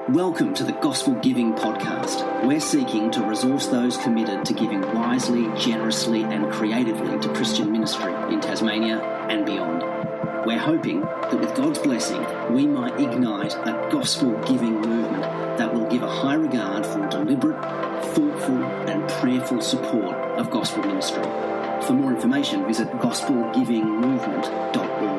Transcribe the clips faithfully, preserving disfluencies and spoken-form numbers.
Welcome to the Gospel Giving Podcast. We're seeking to resource those committed to giving wisely, generously and creatively to Christian ministry in Tasmania and beyond. We're hoping that with God's blessing, we might ignite a gospel giving movement that will give a high regard for deliberate, thoughtful and prayerful support of gospel ministry. For more information, visit gospel giving movement dot org.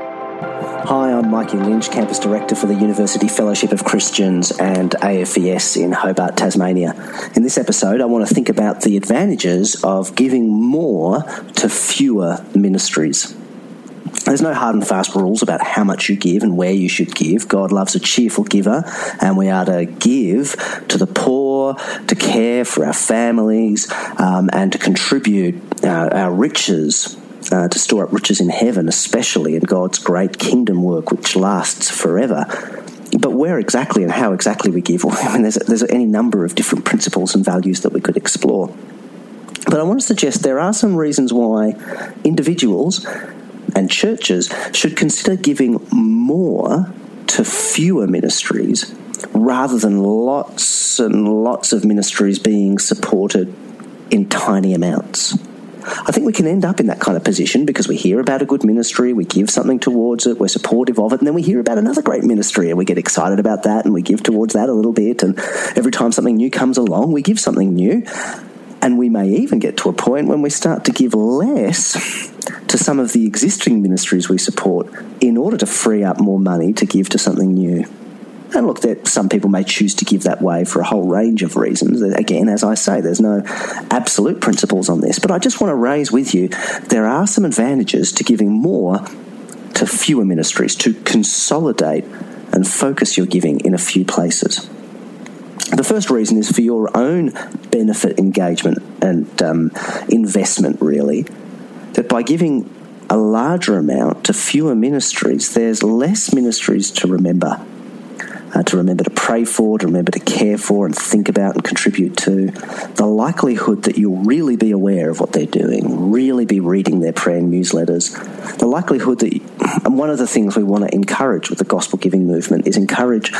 Hi, I'm Mikey Lynch, Campus Director for the University Fellowship of Christians and A F E S in Hobart, Tasmania. In this episode, I want to think about the advantages of giving more to fewer ministries. There's no hard and fast rules about how much you give and where you should give. God loves a cheerful giver, and we are to give to the poor, to care for our families, um, and to contribute our, our riches Uh, to store up riches in heaven, especially in God's great kingdom work, which lasts forever. But where exactly and how exactly we give, well, I mean, there's, there's any number of different principles and values that we could explore. But I want to suggest there are some reasons why individuals and churches should consider giving more to fewer ministries rather than lots and lots of ministries being supported in tiny amounts. I think we can end up in that kind of position because we hear about a good ministry, we give something towards it, we're supportive of it, and then we hear about another great ministry and we get excited about that and we give towards that a little bit, and every time something new comes along, we give something new, and we may even get to a point when we start to give less to some of the existing ministries we support in order to free up more money to give to something new. And look, that some people may choose to give that way for a whole range of reasons. Again, as I say, there's no absolute principles on this. But I just want to raise with you, there are some advantages to giving more to fewer ministries, to consolidate and focus your giving in a few places. The first reason is for your own benefit, engagement and um, investment, really, that by giving a larger amount to fewer ministries, there's less ministries to remember. Uh, to remember to pray for, to remember to care for and think about and contribute to. The likelihood that you'll really be aware of what they're doing, really be reading their prayer newsletters. The likelihood that, you, and one of the things we want to encourage with the gospel giving movement is encourage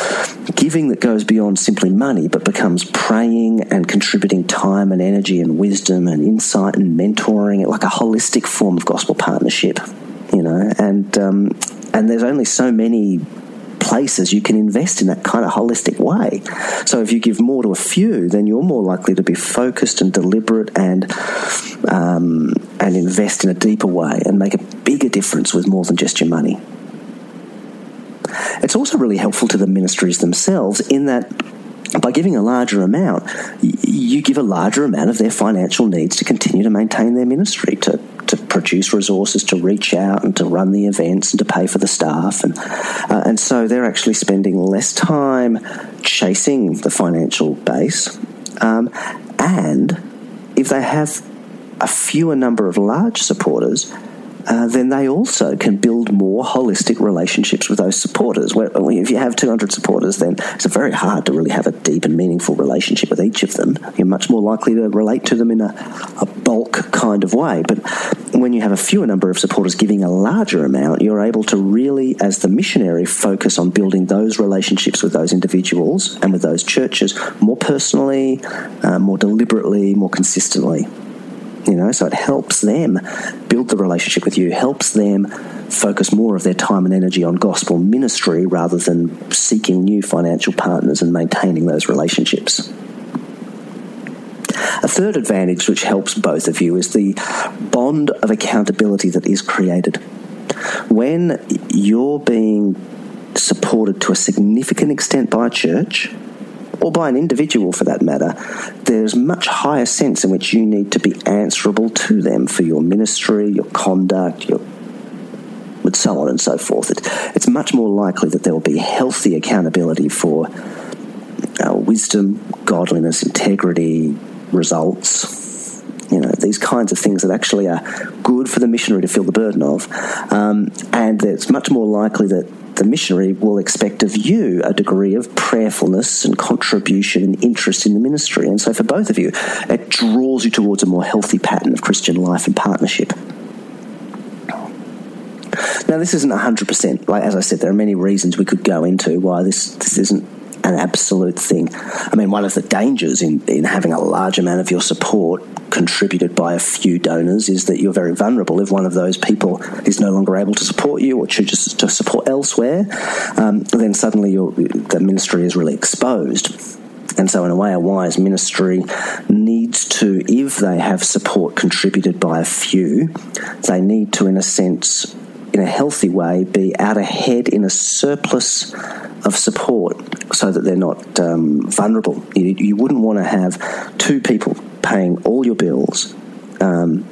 giving that goes beyond simply money but becomes praying and contributing time and energy and wisdom and insight and mentoring, like a holistic form of gospel partnership, you know, and um, and there's only so many places you can invest in that kind of holistic way. So if you give more to a few, then you're more likely to be focused and deliberate and um, and invest in a deeper way and make a bigger difference with more than just your money. It's also really helpful to the ministries themselves in that by giving a larger amount, you give a larger amount of their financial needs to continue to maintain their ministry, to to produce resources, to reach out and to run the events and to pay for the staff. And uh, and so they're actually spending less time chasing the financial base. Um, and if they have a fewer number of large supporters, Uh, then they also can build more holistic relationships with those supporters. Where, if you have two hundred supporters, then it's very hard to really have a deep and meaningful relationship with each of them. You're much more likely to relate to them in a, a bulk kind of way. But when you have a fewer number of supporters giving a larger amount, you're able to really, as the missionary, focus on building those relationships with those individuals and with those churches more personally, uh, more deliberately, more consistently. You know, so it helps them build the relationship with you, helps them focus more of their time and energy on gospel ministry rather than seeking new financial partners and maintaining those relationships. A third advantage which helps both of you is the bond of accountability that is created. When you're being supported to a significant extent by a church, or by an individual for that matter, there's much higher sense in which you need to be answerable to them for your ministry, your conduct, your and so on and so forth. It, it's much more likely that there will be healthy accountability for uh, wisdom, godliness, integrity, results, you know, these kinds of things that actually are good for the missionary to feel the burden of. Um, and it's much more likely that the missionary will expect of you a degree of prayerfulness and contribution and interest in the ministry. And so for both of you, it draws you towards a more healthy pattern of Christian life and partnership. Now, this isn't one hundred percent. Like, as I said, there are many reasons we could go into why this, this isn't an absolute thing. I mean, one of the dangers in, in having a large amount of your support contributed by a few donors is that you're very vulnerable. If one of those people is no longer able to support you or chooses to support elsewhere, um, then suddenly your, the ministry is really exposed. And so in a way, a wise ministry needs to, if they have support contributed by a few, they need to, in a sense, in a healthy way, be out ahead in a surplus of support so that they're not um, vulnerable. You, you wouldn't want to have two people paying all your bills, um,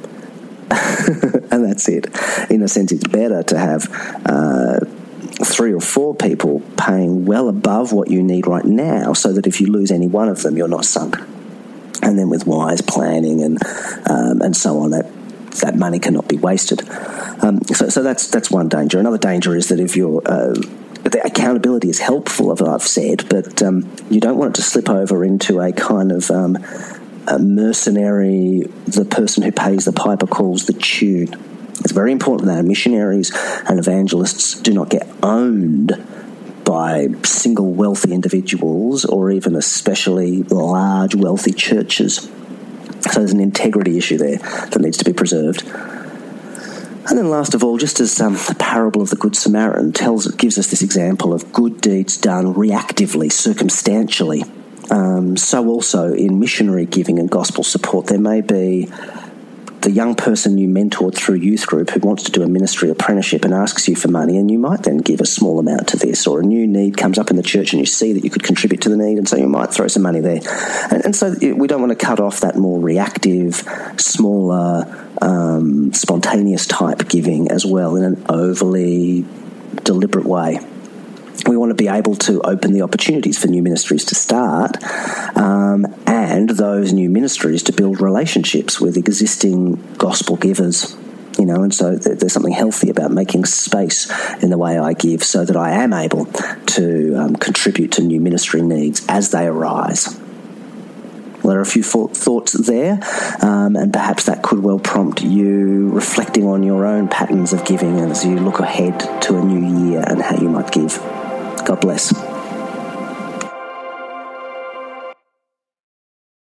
and that's it. In a sense, it's better to have uh, three or four people paying well above what you need right now so that if you lose any one of them, you're not sunk. And then with wise planning and um, and so on, that that money cannot be wasted. Um, so, so that's that's one danger. Another danger is that if you're uh, the accountability is helpful, as I've said, but um, you don't want it to slip over into a kind of um, a mercenary, the person who pays the piper calls the tune. It's very important that missionaries and evangelists do not get owned by single wealthy individuals or even especially large wealthy churches. So there's an integrity issue there that needs to be preserved. And then last of all, just as um, the parable of the Good Samaritan tells, it gives us this example of good deeds done reactively, circumstantially. Um, so also in missionary giving and gospel support, there may be the young person you mentored through youth group who wants to do a ministry apprenticeship and asks you for money, and you might then give a small amount to this, or a new need comes up in the church and you see that you could contribute to the need, and so you might throw some money there. And, and so we don't want to cut off that more reactive, smaller, um, spontaneous type giving as well in an overly deliberate way. We want to be able to open the opportunities for new ministries to start um, and those new ministries to build relationships with existing gospel givers. You know, and so th- there's something healthy about making space in the way I give so that I am able to um, contribute to new ministry needs as they arise. Well, there are a few thoughts there, um, and perhaps that could well prompt you reflecting on your own patterns of giving as you look ahead to a new year and how you might give. God bless.